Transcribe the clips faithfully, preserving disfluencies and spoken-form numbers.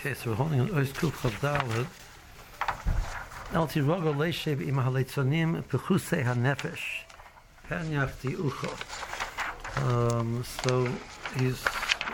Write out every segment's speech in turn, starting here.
Okay, so we're holding an Ois Kuf Chav Daled. El Tirogo Leishev Im HaLeitzonim Pechusei HaNefesh Penyach Di Ucho. Um, so he's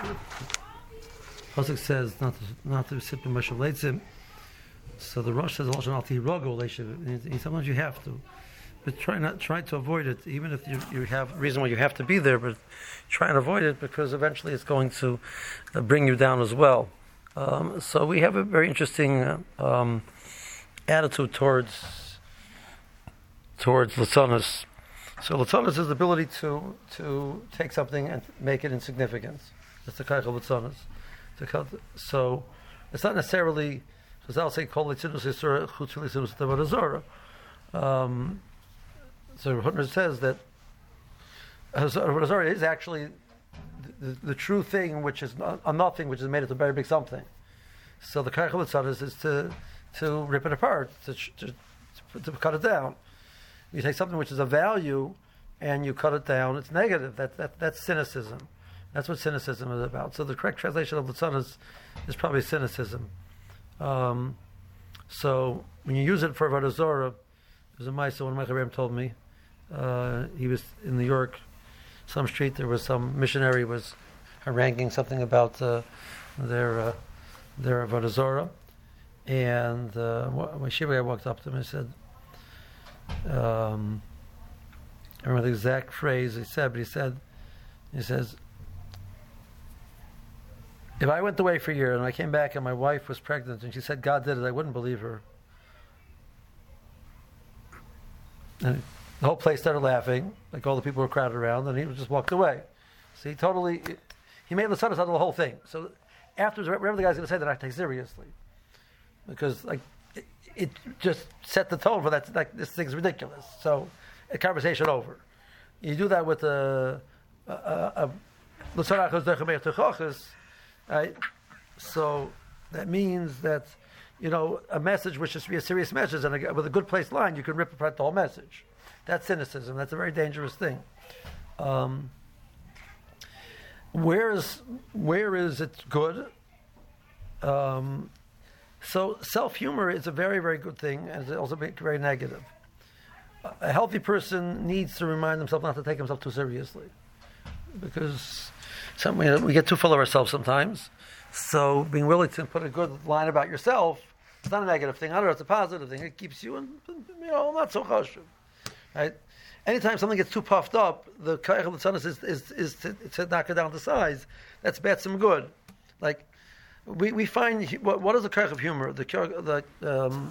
Pasuk says not to, not to sit in Moshe Leitzim. So the Rosh says also Al Tirogo Leishev. Sometimes you have to, but try not try to avoid it, even if you you have reason why you have to be there. But try and avoid it because eventually it's going to uh, bring you down as well. Um, so we have a very interesting uh, um, attitude towards towards Latzonos. So Latzonos is the ability to to take something and make it insignificant. That's the kind of Latzonos. So it's not necessarily, because I'll say Kol Litzidus Yisura Chutz Litzidus Tavad Azora. Um So Hutner says that Azora is actually The, the true thing, which is not, a nothing, which is made into a very big something. So the Karech Latzonos is to to rip it apart, to, to to cut it down. You take something which is a value, and you cut it down. It's negative. That that that's cynicism. That's what cynicism is about. So the correct translation of Latzonos is probably cynicism. Um, so when you use it for Avodah Zorah, there's a Maisa. One of my Chaverim told me uh, he was in New York. Some street, there was some missionary was haranguing something about uh, their uh, their Avodah Zorah, and uh, when Shiva guy walked up to him and said, um, I remember the exact phrase he said, but he said, he says, if I went away for a year and I came back and my wife was pregnant and she said God did it, I wouldn't believe her. And the whole place started laughing, like all the people were crowded around, and he just walked away. So he totally, he made Latzonos out of the whole thing. So afterwards, whatever the guy's going to say, that I take seriously, because like it, it just set the tone for that. Like this thing's ridiculous. So a conversation over. You do that with a Latzonos, right? So that means that you know a message which is to be a serious message, and a, with a good placed line, you can rip apart the whole message. That's cynicism. That's a very dangerous thing. Um, where is where is it good? Um, so self-humor is a very, very good thing, and it's also very negative. A healthy person needs to remind himself not to take himself too seriously, because some, you know, we get too full of ourselves sometimes. So being willing to put a good line about yourself, it's not a negative thing. I don't know, it's a positive thing. It keeps you, in, you know, not so chashuv. Right? Anytime something gets too puffed up, the Karech Latzonos is, is, is to, to knock it down to size. That's bad, some good. Like, we, we find, what, what is the Karech of humor? The, the um,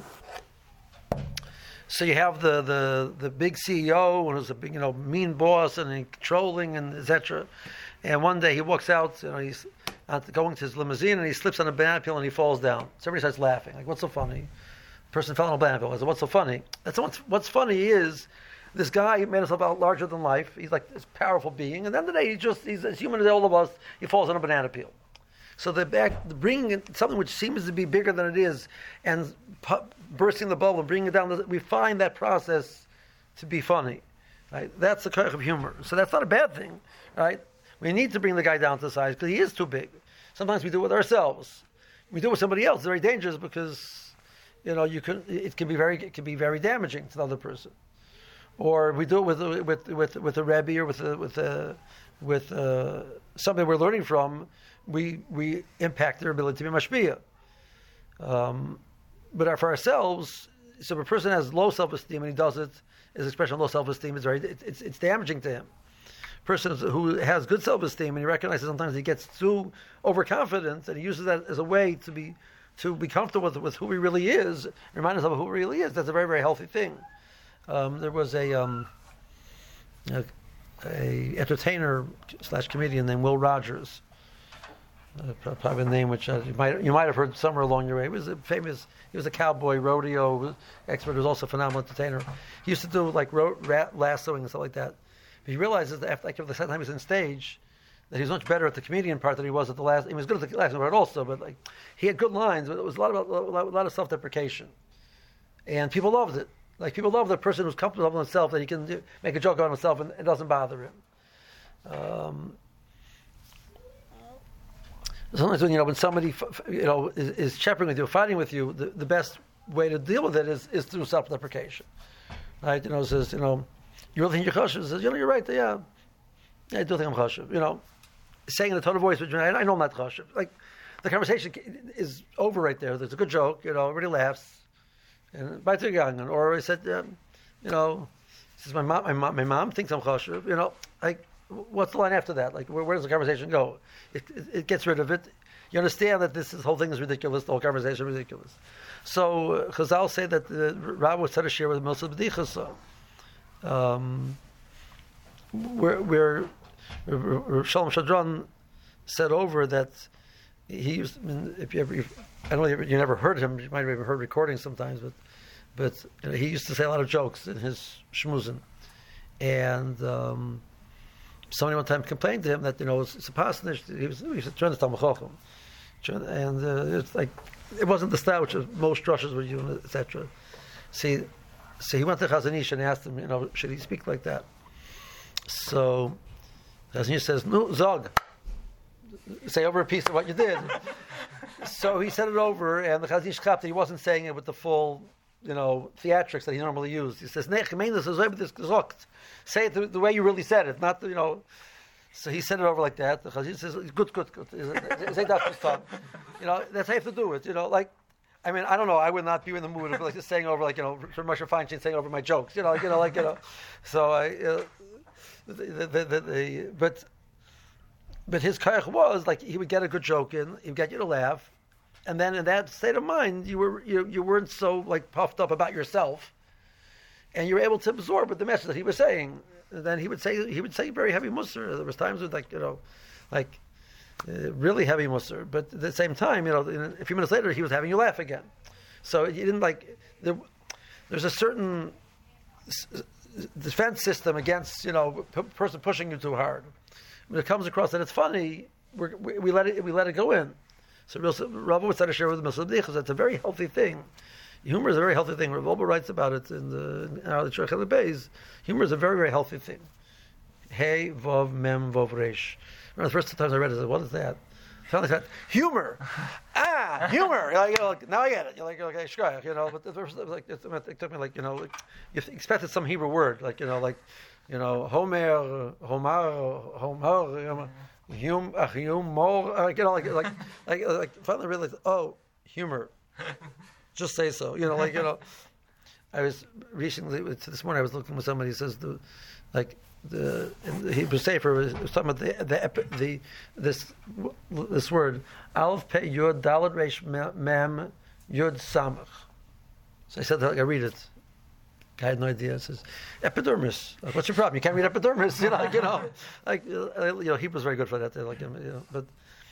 so you have the, the, the big C E O, and who's a big, you know, mean boss, and he's controlling, and et cetera. And one day he walks out, you know, he's out going to his limousine, and he slips on a banana peel, and he falls down. So everybody starts laughing. Like, what's so funny? The person fell on a banana peel. I said, what's so funny? That's what's, what's funny is, this guy made himself out larger than life. He's like this powerful being. And then the day, he just, he's as human as all of us, he falls on a banana peel. So the back, the bringing in something which seems to be bigger than it is, and pu- bursting the bubble and bringing it down, we find that process to be funny. Right? That's the kind of humor. So that's not a bad thing. Right? We need to bring the guy down to size because he is too big. Sometimes we do it with ourselves. We do it with somebody else. It's very dangerous because, you know, you can, it can be very, it can be very damaging to the other person. Or we do it with with with with a rebbe or with a, with a, with uh, somebody we're learning from. We we impact their ability to be mashpia. Um, but for ourselves, so if a person has low self-esteem and he does it, his expression of low self-esteem is very it, it's it's damaging to him. A person who has good self-esteem and he recognizes sometimes he gets too overconfident and he uses that as a way to be to be comfortable with, with who he really is, remind himself of who he really is. That's a very very healthy thing. Um, there was a, um, a, a entertainer slash comedian named Will Rogers, uh, probably a name which uh, you might you might have heard somewhere along your way. He was a famous. He was a cowboy rodeo expert. He was also a phenomenal entertainer. He used to do like ro- rat lassoing and stuff like that. But he realizes that after, after the second time he was on stage, that he was much better at the comedian part than he was at the last. He was good at the last part also, but like he had good lines, but it was a lot of a lot, a lot of self-deprecation, and people loved it. Like people love the person who's comfortable with himself, that he can do, make a joke on himself and it doesn't bother him. Um, sometimes when you know when somebody you know is, is chapping with you, fighting with you, the, the best way to deal with it is, is through self-deprecation, right? You know, it says you know you really think you're chashuv? Says you know you're right. Yeah, yeah, I do think I'm chashuv. You know, saying in a tone of voice, which I, I know I'm not chashuv. Like the conversation is over right there. There's a good joke. You know, everybody laughs, and by the young, or I said, um, you know, says my mom, my mom, my mom thinks I'm chashuv. You know, like. What's the line after that? Like, where, where does the conversation go? It, it, it gets rid of it. You understand that this, this whole thing is ridiculous. The whole conversation is ridiculous. So uh, Chazal say that the Rabbi was said a share with Milsa B'dicha. So, um, where where Shalom Shadron said over that he used. I mean, if you ever, if, I don't know, you never heard him. You might have even heard recordings sometimes, but but you know, he used to say a lot of jokes in his shmuzin, and. Um, Somebody one time complained to him that you know it's, it's a pasnish. He was he was trying to Talmud Chacham, and uh, it's like it wasn't the style which most Rushes were using, et cetera. See, so he went to Chazon Ish and asked him, you know, should he speak like that? So Chazon Ish says, "No, zog, say over a piece of what you did." So he said it over, and the Chazon Ish clapped. He wasn't saying it with the full, you know, theatrics that he normally used. He says, "Nech meines is over this gesagt." Say it the, the way you really said it, not the, you know. So he said it over like that. The Chazon says, "Good, good, good." Say that, you know, that's how you have to do it. You know, like, I mean, I don't know. I would not be in the mood of like just saying over, like you know, Moshe Feinstein saying over my jokes. You know, like you know, like you know. So I, uh, the, the, the, the, the, but, but his kayak was like he would get a good joke in, he would get you to laugh, and then in that state of mind, you were you you weren't so like puffed up about yourself. And you were able to absorb with the message that he was saying. And then he would say he would say very heavy musar. There was times with like you know, like uh, really heavy musar. But at the same time, you know, a few minutes later, he was having you laugh again. So you didn't like there. There's a certain s- defense system against you know a p- person pushing you too hard. When it comes across that it's funny, we're, we we let it we let it go in. So Rabbi would say to share with the Milsa B'dicha. That's a very healthy thing. Humor is a very healthy thing. Rav Wolbe writes about it in the in the Shulchan Beis. Humor is a very, very healthy thing. Hey, Vov, Mem, Vov, Resh. The first two times I read it, I said, what is that? I found like that. Humor! Ah, humor! You're like, you're like, now I get it. You're like, you're like, shkoyach, you know, but the first, it, like, it, it took me like, you know, like, you expected some Hebrew word, like, you know, like, you know, Homer, Homer, Homer, you know, hum, uh, humor, uh, you know, like, like, like, like, finally realized, oh, humor. Just say so, you know, like you know. I was recently this morning. I was looking with somebody who says the, like the in the Hebrew Sefer was talking about the the, the this this word Aleph Pei Yud Daled Reish Mem Yud Samach. So I said, like, I read it. I had no idea. It says epidermis. Like, what's your problem? You can't read epidermis, you know, like you know, like you know, Hebrew's very good for that. Like you know, but.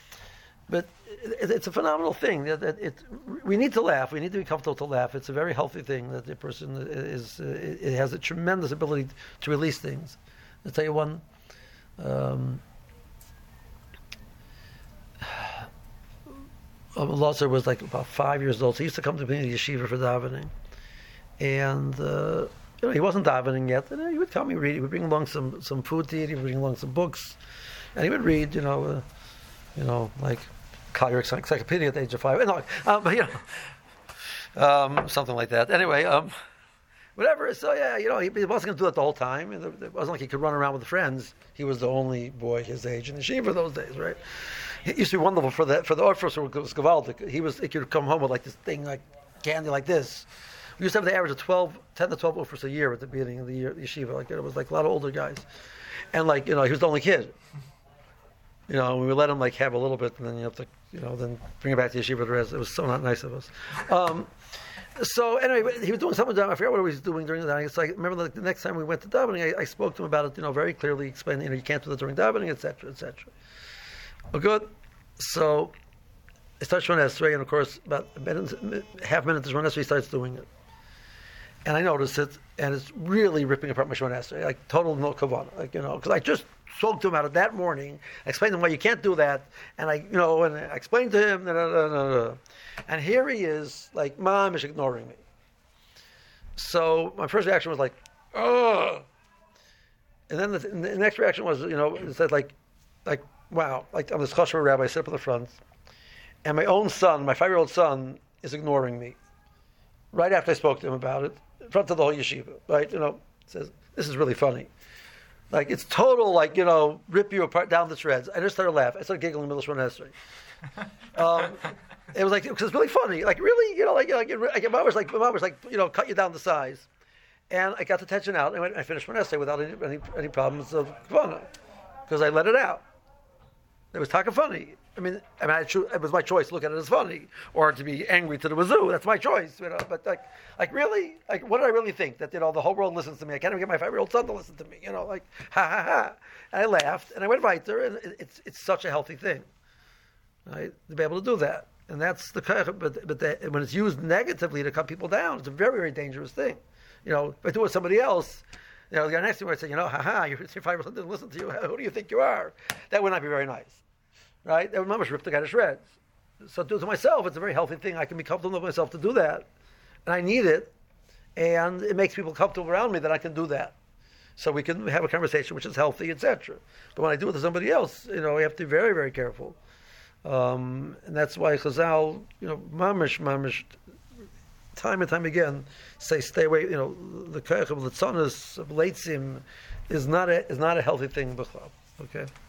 But it, it's a phenomenal thing. That it, it, we need to laugh. We need to be comfortable to laugh. It's a very healthy thing that the person is. Uh, it, it has a tremendous ability to release things. I'll tell you one. Um, Lazar was like about five years old. So he used to come to me in the yeshiva for davening, and uh, you know he wasn't davening yet. And he would come, he read. He would bring along some some food to eat. He would bring along some books, and he would read. You know, uh, you know, like. Cairo Encyclopedia at the age of five, no, um, but, you know, um, something like that. Anyway, um, whatever. So yeah, you know, he, he wasn't going to do that the whole time. It wasn't like he could run around with friends. He was the only boy his age in the yeshiva those days, right? It used to be wonderful for the for the officer who was Gavaldik. He was he could come home with like this thing like candy like this. We used to have the average of twelve, ten to twelve offers a year at the beginning of the year, the yeshiva. Like it was like a lot of older guys, and like you know, he was the only kid. You know, we would let him like have a little bit, and then you have to, you know, then bring it back to yeshiva. The rest, it was so not nice of us. Um, so anyway, he was doing something. I forgot what he was doing during the davening. So I remember like, the next time we went to davening, I, I spoke to him about it. You know, very clearly explaining, you know, you can't do that during davening, et cetera, et cetera. Well, good. So I start Shemona Esrei, and of course, about a minute, half minute to Shemona Esrei, he starts doing it, and I notice it, and it's really ripping apart my Shemona Esrei, like total no kavanah, like you know, because I just spoke to him about it that morning. I explained to him why you can't do that, and I, you know, and I explained to him, da, da, da, da, da. And here he is, like, Mom is ignoring me. So my first reaction was like, ugh. And then the, the next reaction was, you know, it said like, like, wow, like I'm this chashuv rabbi, I sit up in the front, and my own son, my five-year-old son, is ignoring me. Right after I spoke to him about it, in front of the whole yeshiva, right? You know, says, this is really funny. Like, it's total, like, you know, rip you apart down to shreds. I just started laughing. I started giggling in the middle of Shemona Esrei. Um, it was like, it was really funny. Like, really, you know, like, like, like mom was like, mom was like, you know, cut you down to size. And I got the tension out, and I, went, I finished Shemona Esrei without any, any, any problems of kavana, because I let it out. It was talking funny. I mean, I mean, I cho- it was my choice to look at it as funny or to be angry to the wazoo. That's my choice, you know. But like, like really, like, what did I really think? That, you know, the whole world listens to me. I can't even get my five-year-old son to listen to me. You know, like, ha ha ha. And I laughed, and I went weiter, and it, it's it's such a healthy thing, right? To be able to do that, and that's the but but the, when it's used negatively to cut people down, it's a very very dangerous thing. You know, if I do it with somebody else, you know, the guy next to me would say, you know, ha ha, your five-year-old son didn't listen to you. Who do you think you are? That would not be very nice. Right? That would mamash rip the guy to shreds. So do it to myself, it's a very healthy thing. I can be comfortable with myself to do that. And I need it. And it makes people comfortable around me that I can do that. So we can have a conversation which is healthy, et cetera. But when I do it to somebody else, you know, we have to be very, very careful. Um, and that's why Chazal, you know, mamash, mamash, time and time again, say stay away, you know, the koach of the tzonos, of leitzim, is not a, is not a healthy thing, b'chlal. Okay?